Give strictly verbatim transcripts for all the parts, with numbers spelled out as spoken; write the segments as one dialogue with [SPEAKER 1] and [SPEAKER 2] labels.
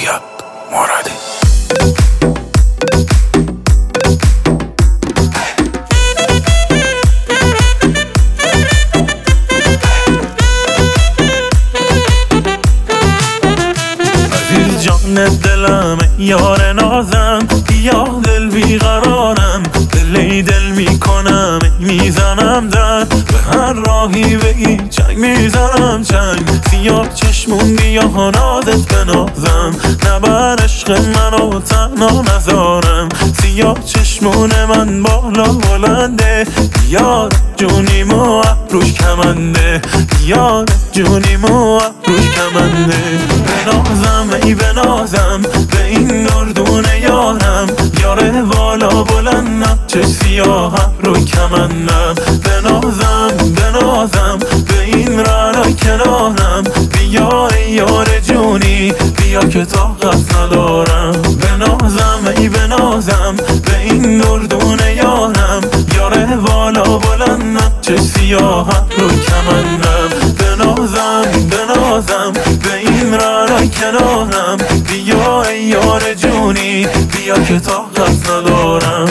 [SPEAKER 1] رویا مرادی. عزیز جان دلم یار نازم، یا دل بیقرارم، دلی دل میکنم میزنم در به هر راهی بگی چنگ میزنم چنگ. سیاه چشمون بیا نازت بنازم، نبر عشق منو تنها نذارم. سیاه چشمون من بالا بلنده، یار جونیمو ابروش کمنده، یار جونیمو ابروش کمنده. بنازم ای بنازم به این دردون یارم، یاره بالا بلندم چه سیاه ابرو کمندم. بنازم بنازم به این رعنا کنارم، بیا ای یار جونی بیا که طاقت ندارم. بنازم ای بنازم به این دردون یارم، یاره بالا بلندم چه سیاه ابرو کمندم. بنازم بنازم به این رعنا کنارم، بیا ای یار جونی بیا که طاقت ندارم.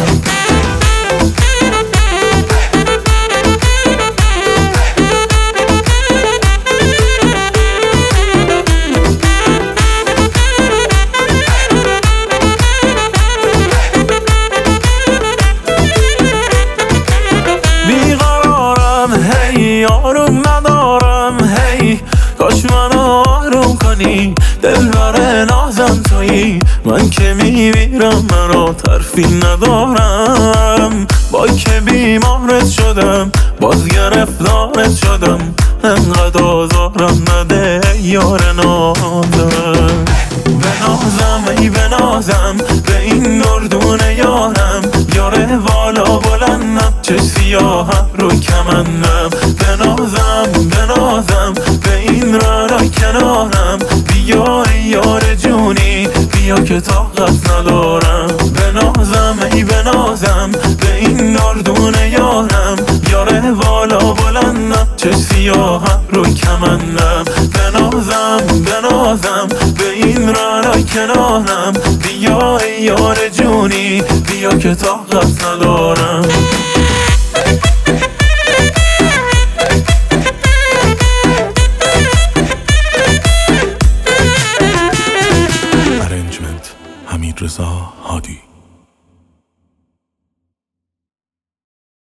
[SPEAKER 1] هی آروم ندارم، هی کاش منو آروم کنی، دل بر نازم تویی، من که میمیرم منو ترفی ندارم. با که بیمارت شدم باز گرفتارت شدم، انقدر آزارم نده یار نازم. بنازم ای بنازم به این دردون یارم، یاره بالا بلندم چه سیاه ابرو کمندم. بنازم بنازم به این رعنا کنارم، بیا ای یار جونی بیا که طاقت ندارم. بنازم ای بنازم به این دردون یارم، یاره بالا بلندم چه سیاه ابرو کمندم. بنازم بنازم به این رعنا کنارم، بیا ای یار جونی بیا که طاقت ندارم.